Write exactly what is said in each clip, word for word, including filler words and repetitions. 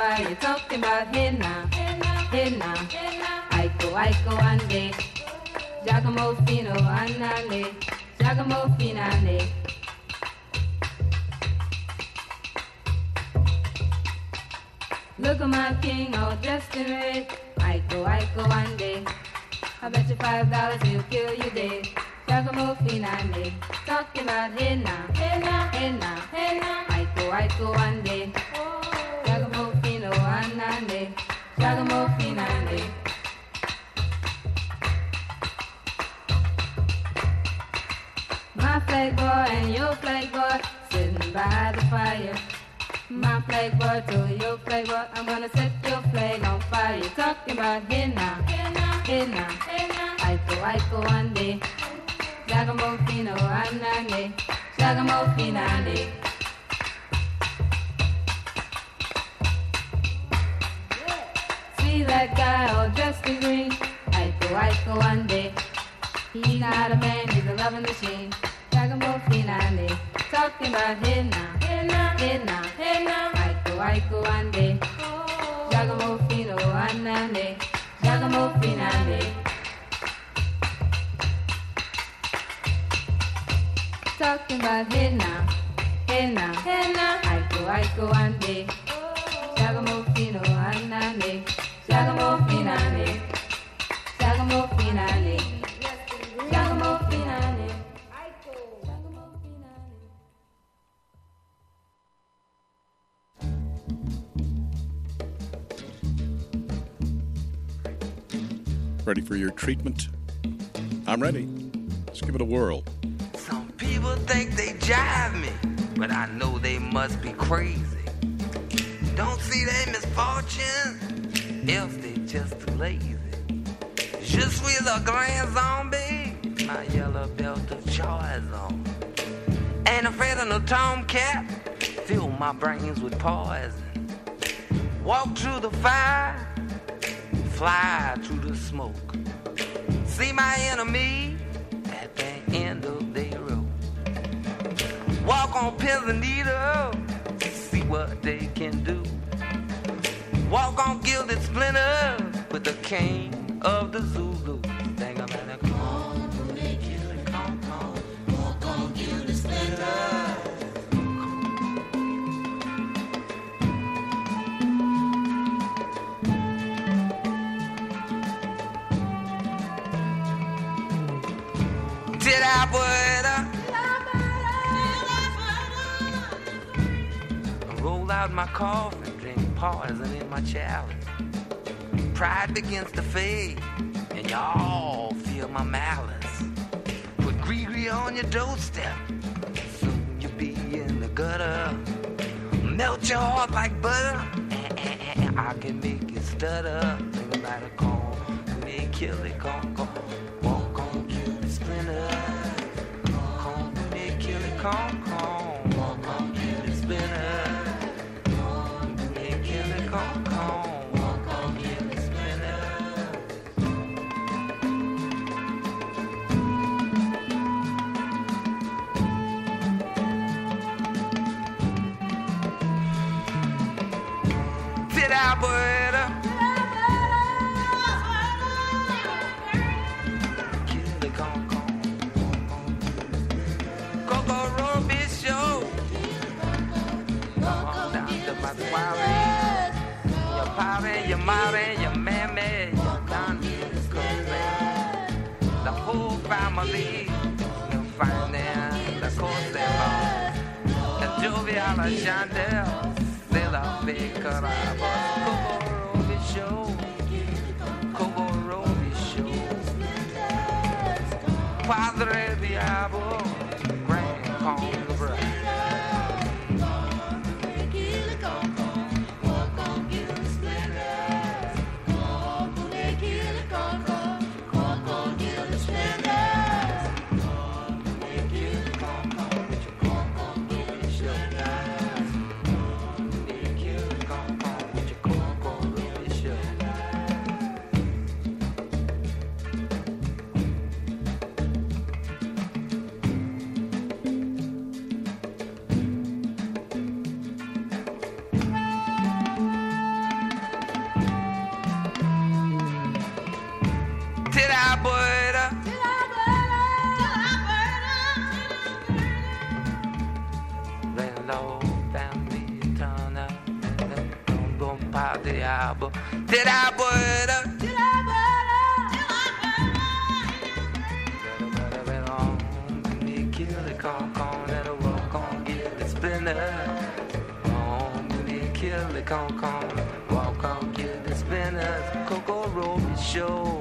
fire, talking about hey now, hey now, Aiko, Aiko, ande, Giacomo Fino, Annale, Giacomo Finale. Look at my king all dressed in red, Aiko, Aiko, ande, I bet you five dollars he'll kill you dead. Giacomo Finale, talking about hey now, hey now, hey now, hey now, Aiko, Aiko, ande, Giacomo Fino, Annale, Giacomo Finale. My flag boy and your flag boy sitting by the fire. My flag boy to your flag boy, I'm gonna set your flag on fire. Talking about hey now, hey now, hey now, hey now, Aiko, Aiko, ande, Giacomo Fino, Annale, Giacomo Finale. See that guy all dressed in green, Aiko, Aiko, ande, he not a man, he's a loving machine. Giacomo Finale, talking about hey now, hey now, hey now, hey now, Aiko, Aiko, ande, Giacomo Fino, Annale, Giacomo Finale. Talking about hey now, hey now, hey now, Aiko, Aiko, ande, Giacomo Fino, Annale, Giacomo Finale, Giacomo Finale, Giacomo Finale, Aiko, Giacomo Finale. Ready for your treatment? I'm ready. Let's give it a whirl. Some people think they jive me, but I know they must be crazy. Don't see their misfortune if they just too lazy. Je suis le grand zombie, my yellow belt of choice on. Ain't afraid of no tomcat, fill my brains with poison. Walk through the fire, fly through the smoke. See my enemy at the end of their road. Walk on pins and needles, see what they can do. Walk on gilded splinters with the king of the Zulu. Dang, I'm at a con, they kill a con, con. Walk on gilded splinters. Did I put up? Roll out my coffin, drink poison in my chalice. Pride begins to fade, and y'all feel my malice. Put Gree-Gree on your doorstep, soon you'll be in the gutter. Melt your heart like butter, and I can make you stutter. Think about a con, they kill it, con, con. Walk on, kill the splinter. Con, they kill it, con, con. Walk on, kill the splinter. Con, they kill it, con, con. Alberta, kill the con con, Coco Roby show. Come down to my soiree, your party, your mommy, your mammy, your auntie, the whole family. You'll find them the Costello, the jovial Chandel. De la Becaraba, Coco Roby Show, Coco Roby Show, Padre Diablo, Grand Contra. till I burn up. Then low down me turn up, and then don't go pop the album till I burn up. Come, come, walk on, get the spinners, Coco Roby show.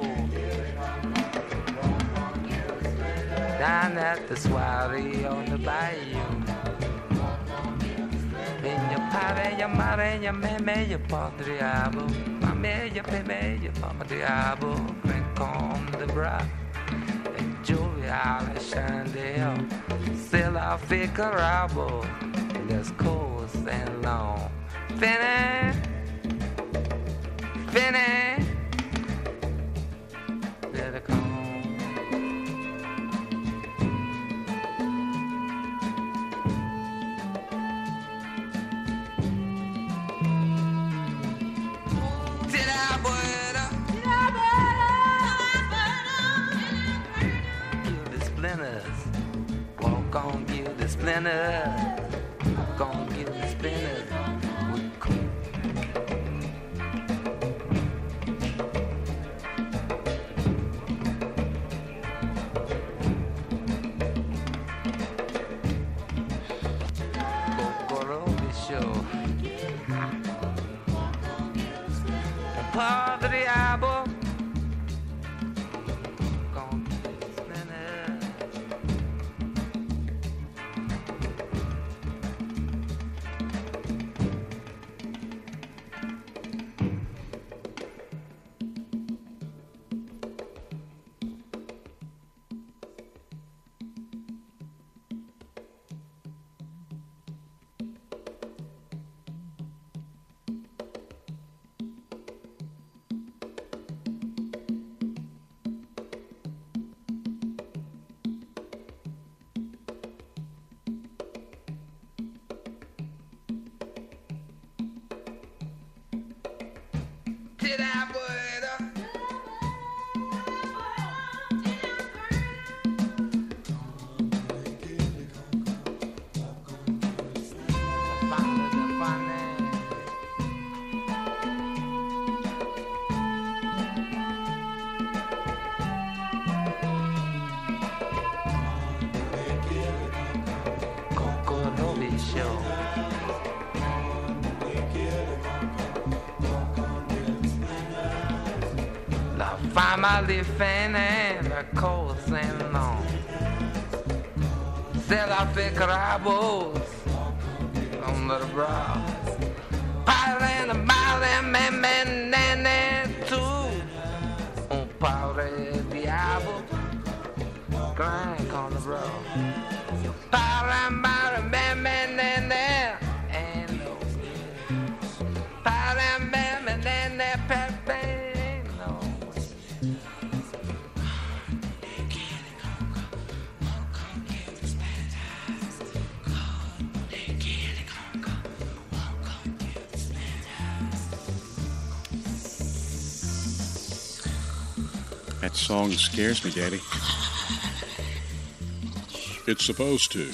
Down at the soiree on the bayou. In your party, your mare, your meme, your padriabo. Mame, your peme, your padriabo. Drink on the bra. And jovial, Chandelle. Still I figure rabo. Let's coast and long. Finny, Finny, let it come. Till I burn up, give the splinters. Walk on, give the splinters. Walk on, give the splinters. Family fan the coast and long. Sell out the crabbles on the brow. Piling a mile and man, man, and then two. On powder diabo. Grind on the road. Piling, piling, man, man, and there. And no. Piling, man, man, and there, pepe. That song scares me, Daddy. It's supposed to.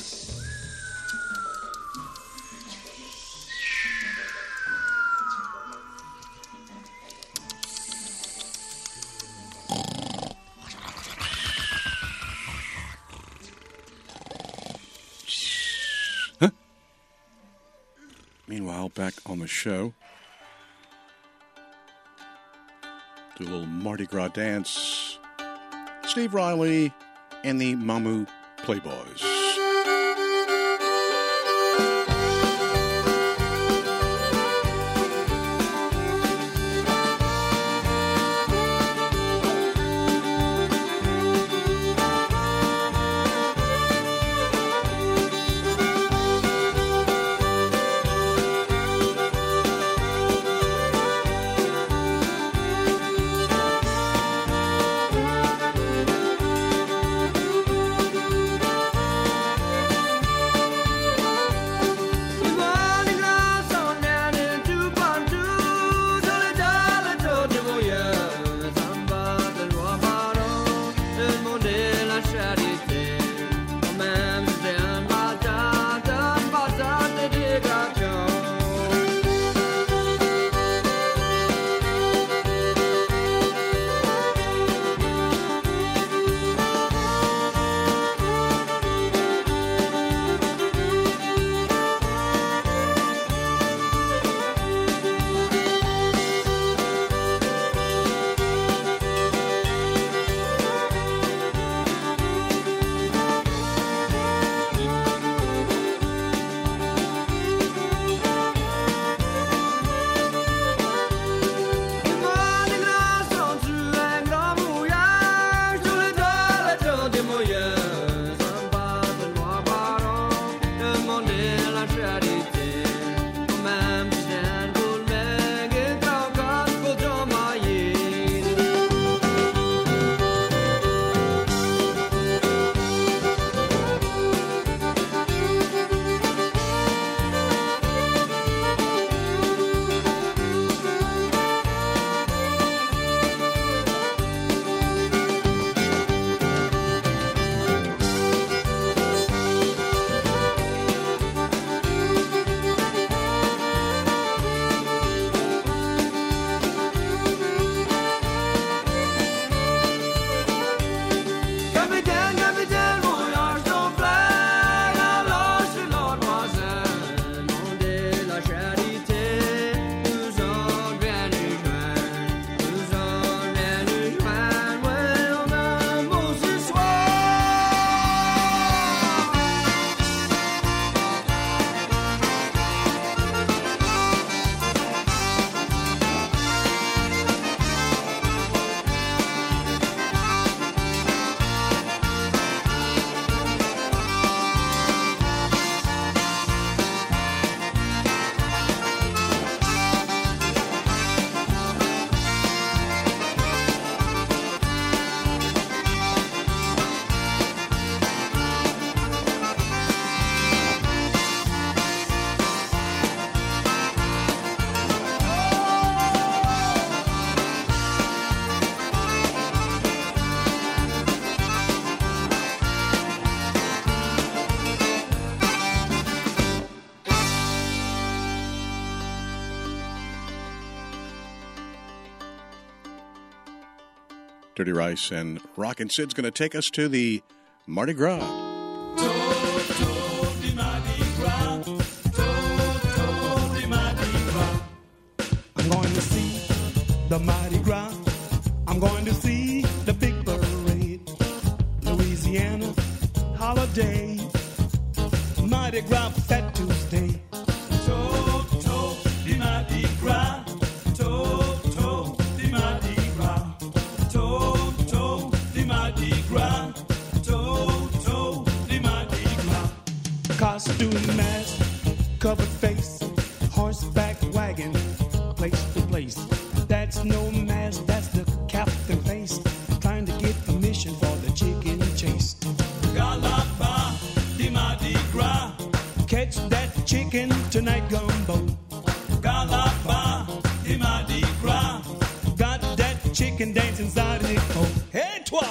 Huh? Meanwhile, back on the show, do a little Mardi Gras dance. Steve Riley and the Mamu Playboys. Dirty Rice and Rockin' Sid's going to take us to the Mardi Gras. I'm going to see the Mardi Gras. I'm going to see the big parade. Louisiana holiday. Mardi Gras Fat Tuesday. Toto, the Mardi Gras. Toto, the Mardi Gras. Toto, the Mardi Gras. Toto, the Mardi Gras. Costume mask, covered face, horseback wagon, place to place. That's no mask, that's the captain face, trying to get permission for the chicken chase. Galapa, the Mardi Gras, catch that chicken tonight, gumbo. Galapa, the Mardi Gras, got that chicken dancing inside the coat. Hey, toi!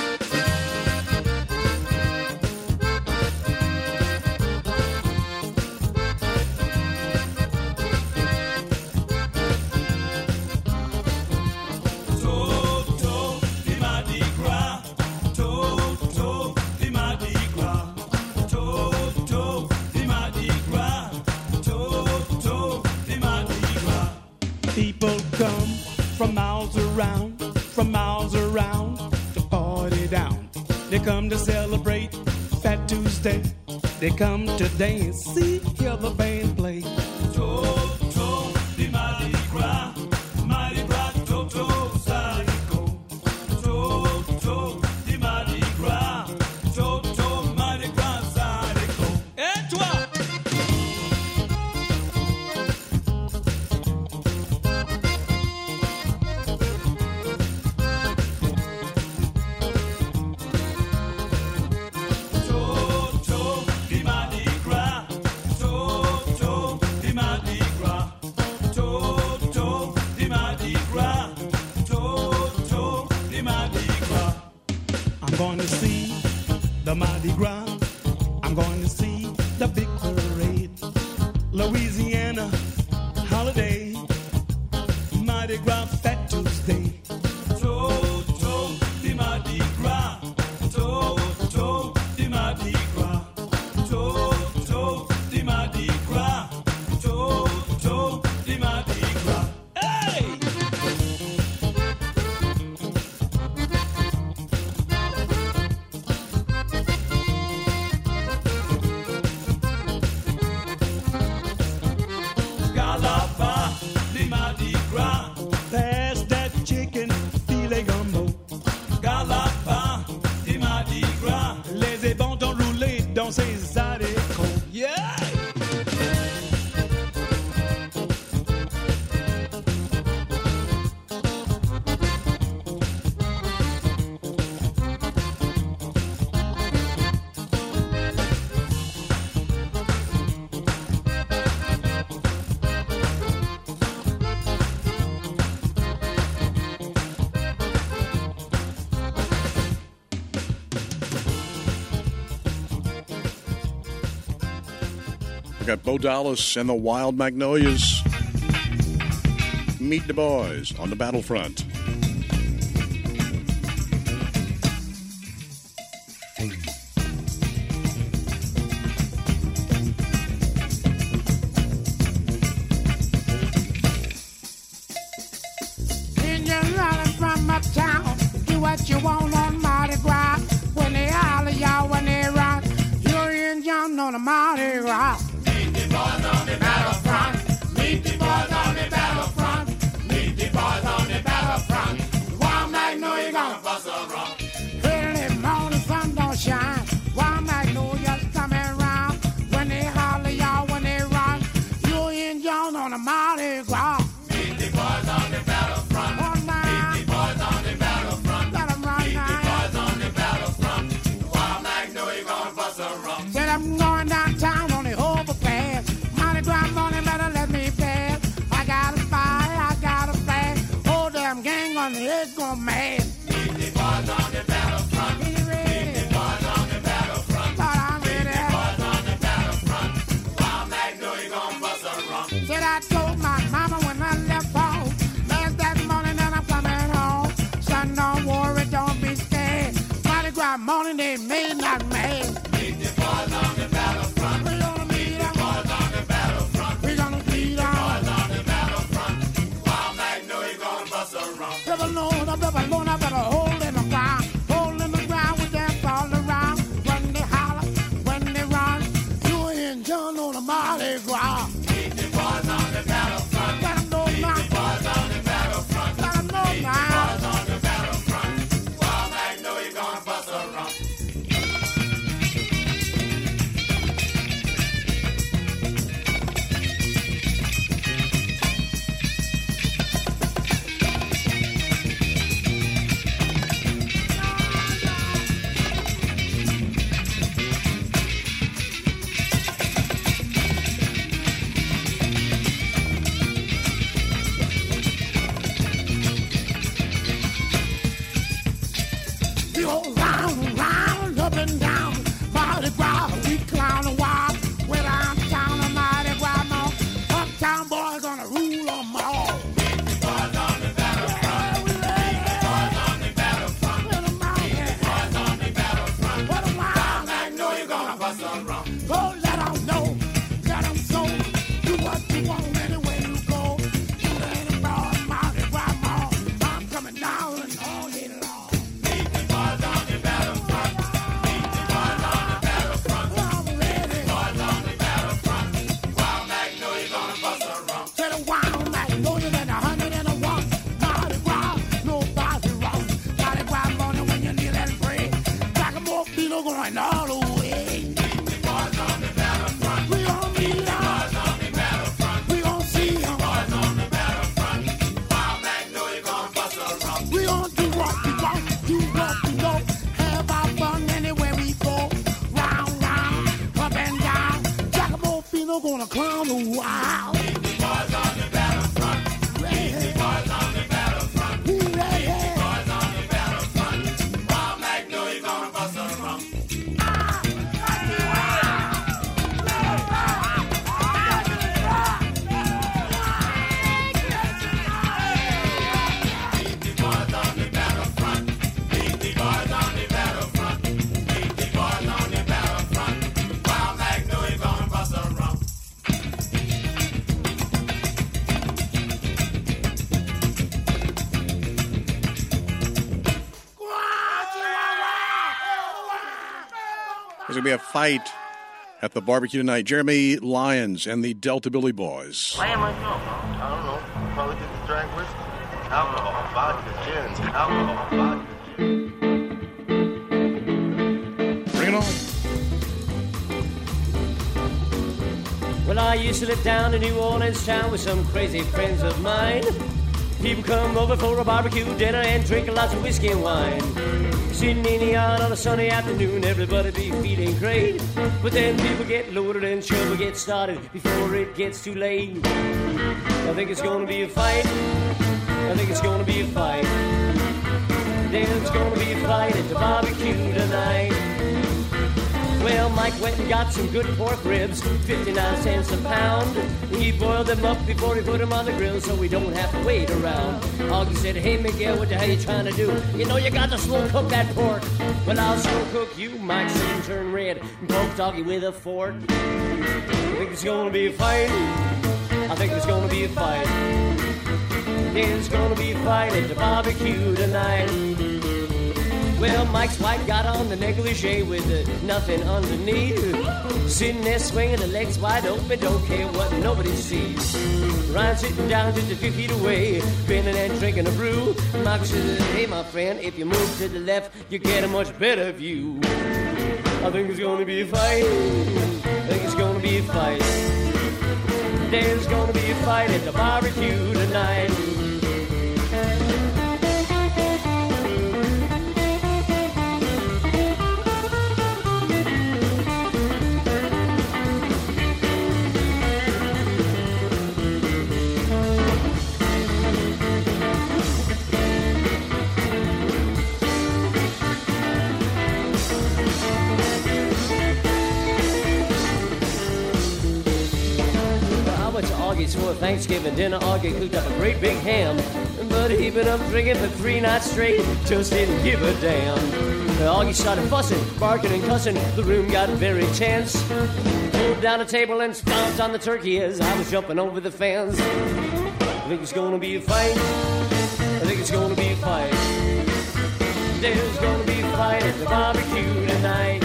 People come from miles around, from miles around to party down. They come to celebrate Fat Tuesday. They come to dance, see, hear the band play. Toto, the Mardi Gras, Mardi Gras, Toto, Sadico. Toto, the Mardi Gras, Toto, Mardi Gras, Sadico. Et toi? I'm going to see the Mardi Gras. I'm going to see the big parade. Louisiana holiday. Mardi Gras Fat Tuesday. Toto, the Mardi Gras. Toto, the Mardi Gras. Toto, the Mardi Gras. Toto, the Mardi Gras. Hey! Pass that chicken, filet gumbo. Galapa, the Mardi Gras. Les ébons rouler dans ses haricots. Yeah! We got Bo Dallas and the Wild Magnolias. Meet the boys on the battlefront. When you're running from uptown, do what you want on Mardi Gras. When they holler y'all, when they rock, you're in young on the Mardi Gras. Meet the boys on the battlefront. Meet the boys on the battlefront. Meet the boys on the battlefront. Wild Magnolia gonna bust a rock. Early morning sun don't shine. Wild Magnolia's coming around. When they holler y'all, when they rock, you're in young on the Mardi Gras. Meet the boys on the battlefront. Oh, nah. Meet the boys on the battlefront. Let 'em run Meet the now. boys on the battlefront. Wild Magnolia gonna bust a rock. Said I'm going downtown on the overpass. Mardi Gras morning, better let me pass. I got a fire, I got a flash. Whole damn gang on the head gone mad. Meet the boys on the battlefront. Are you ready? Meet the boys on the battlefront. Thought I'm ready. Boys on the battlefront. Wild Magnolia gonna bust a rock. Said I told my mama when I left home. Last that morning and I'm coming home. Sun don't worry. morning they may not mad. Meet the boys on the battlefront. We're gonna meet them. Boys on the battlefront. We're gonna meet them. Boys on the battlefront. Wild Magnolia gonna bust a rump. Never know, never know, never hold in the ground. Hold in the ground, we dance all around. When they holler, when they run, you and John on the Mardi Gras. Meet the boys on the battlefront. Let them know now. Meet the boys on the battlefront. Let them know Meet the now. boys on the battlefront. Wild Magnolia gonna bust a rump. We go round and round, up and down. Mardi Gras, we clown a while. When I'm down on Mardi Gras, no. Uptown boys gonna rule them all. Meet the boys on the battlefront. Yeah, we ready. Boys on the battlefront. Let 'em out here. Boys on the battlefront. What a wild. Magnolia gonna bust a rump. Go let 'em know, let 'em know. Do what you want anywhere you go. You ain't about Mardi Gras mall. I'm coming down and all day long. Meet the boys on the battlefront. Meet the boys on the battlefront. I'm ready. Boys on the battlefront. Wild Magnolia gonna bust a rump. Said a wild magnolia and a hundred and a one. Mardi Gras, nobody wrong. Mardi Gras morning when you kneel and pray. Like a more beetle going all the way. Meet the boys on the battlefront. We gon' meet them. Boys on the battlefront. We gon' see them. Boys on the battlefront. Wild Magnolia gonna bust a rump. We gon' do what we want, do what we know. Have our fun anywhere we go. Round, round, up and down. Like a more beetle gonna clown a while. Meet the boys on the battlefront. Ready. Boys on the battlefront. We ready. Boys on the battlefront. Wild Magnolia gonna bust a rump. Meet the boys on the battlefront. Meet the boys on the battlefront. Meet the boys on the battlefront. Wild Magnolia gonna bust a rump. There's going to be a fight at the barbecue tonight. Jeremy Lyons and the Delta Billy Boys. Why am I from? I don't know. Probably get to drink whiskey. Alcohol, vodka, gins. Alcohol, vodka, gins. Bring it on. Well, I used to live down in New Orleans town with some crazy friends of mine. People come over for a barbecue dinner and drink lots of whiskey and wine. Sitting in the yard on a sunny afternoon, everybody be feeling great. But then people get loaded and trouble gets started before it gets too late. I think it's gonna be a fight. I think it's gonna be a fight. There's gonna be a fight at the barbecue tonight. Well, Mike went and got some good pork ribs, fifty-nine cents a pound. He boiled them up before he put them on the grill so we don't have to wait around. Augie said, hey, Miguel, what the hell you trying to do? You know you got to slow cook that pork. Well, I'll slow cook you. Mike soon turn red and poked Augie with a fork. I think it's gonna be a fight. I think it's gonna be a fight. There's gonna be a fight at the barbecue tonight. Well, Mike's wife got on the negligee with uh, nothing underneath. Sitting there swinging the legs wide open, don't care what nobody sees. Ryan sitting down just a few feet away, bending and drinking a brew. Mike says, hey, my friend, if you move to the left, you get a much better view. I think it's gonna be a fight. I think it's gonna be a fight. There's gonna be a fight at the barbecue tonight. Augie's for Thanksgiving dinner. Augie cooked up a great big ham. but he'd been up drinking for three nights straight, just didn't give a damn. Augie started fussing, barking and cussing, the room got very tense. Pulled down a table and stomped on the turkey as I was jumping over the fence. I think it's gonna be a fight, I think it's gonna be a fight. There's gonna be a fight at the barbecue tonight.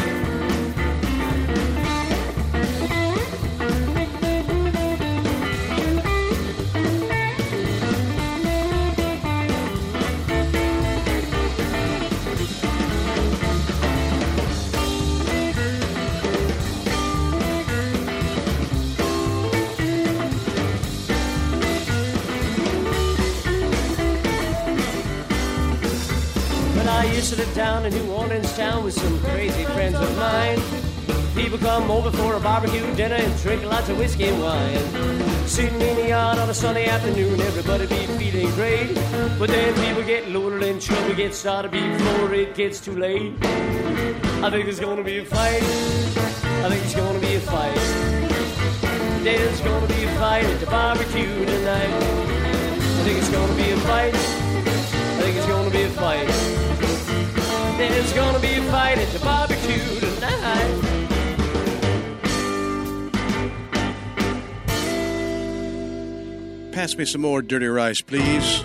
I used to live down in New Orleans town with some crazy friends of mine. People come over for a barbecue dinner and drink lots of whiskey and wine. Sitting in the yard on a sunny afternoon, everybody be feeling great. But then people get loaded and trouble gets started before it gets too late. I think there's gonna be a fight, I think it's gonna be a fight. There's gonna be a fight at the barbecue tonight. I think it's gonna be a fight, I think it's gonna be a fight. There's gonna be a fight at the barbecue tonight. Pass me some more dirty rice, please.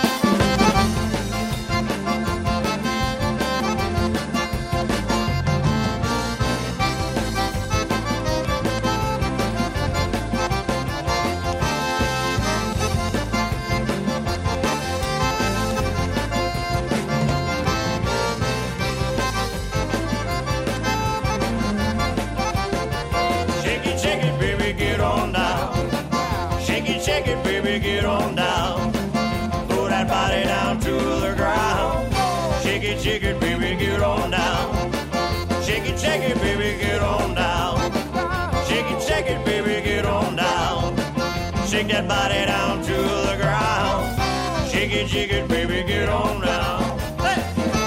Shake that body down to the ground. Shake it, shake it, baby, get on down. Hey!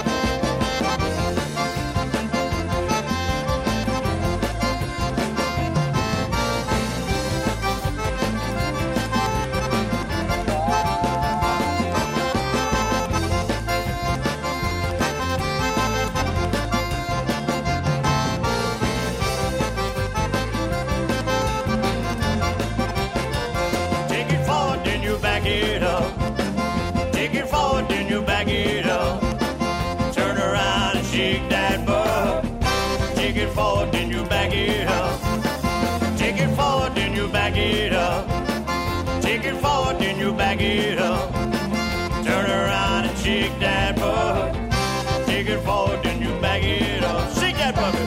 Back it up, turn around and shake that butt. Take it forward, then you back it up. Shake that puppet.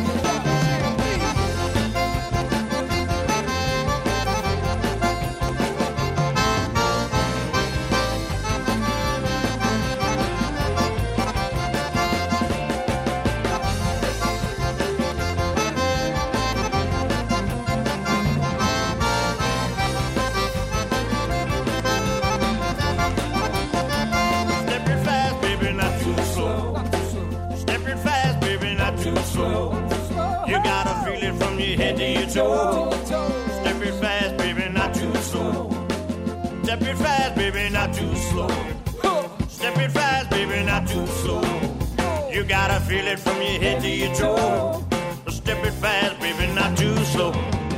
Toe. Step it fast, baby, not too slow. Step it fast, baby, not too slow. Step it fast, baby, not too slow. You gotta feel it from your head to your toe. Step it fast, baby, not too slow.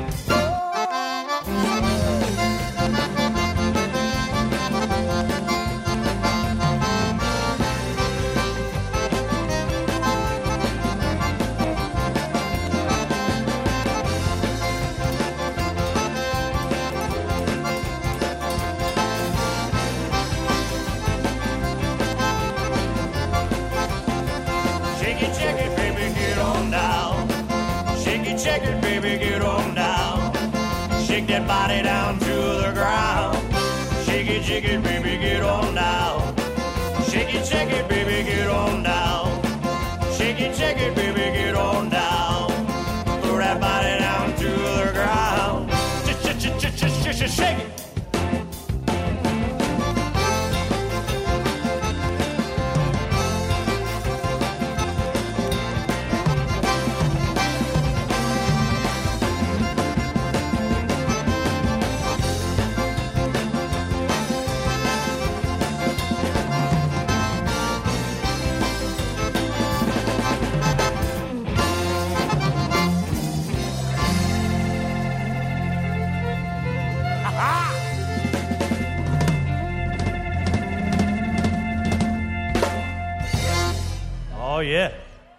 Body down to the ground. Shake it, shake it, baby, get on down. Shake it, shake it, baby, get on down. Shake it, shake it, baby, get on down. Throw that body down to the ground. Shake it. Oh, yeah.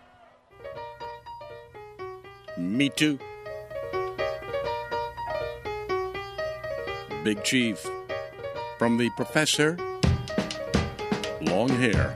Me too. Big Chief. From the Professor. Long hair.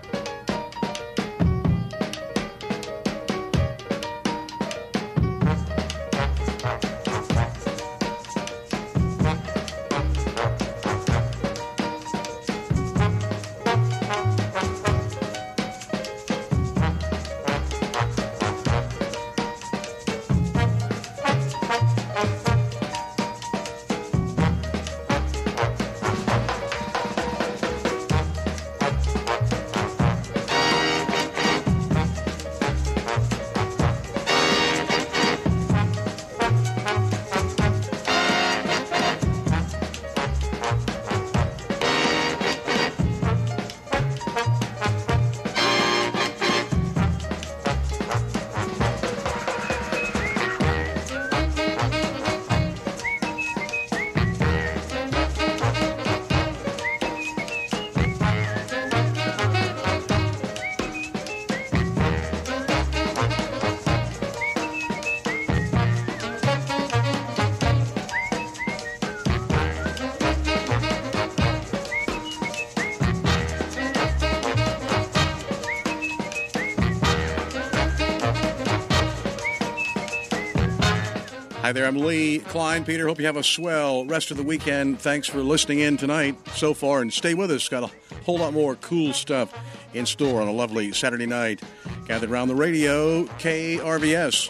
Hi there, I'm Lee Klein. Peter, hope you have a swell rest of the weekend. Thanks for listening in tonight so far, and stay with us. Got a whole lot more cool stuff in store on a lovely Saturday night. Gathered around the radio, K R V S.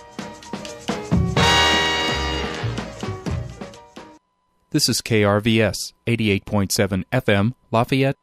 This is K R V S, eighty-eight point seven F M, Lafayette,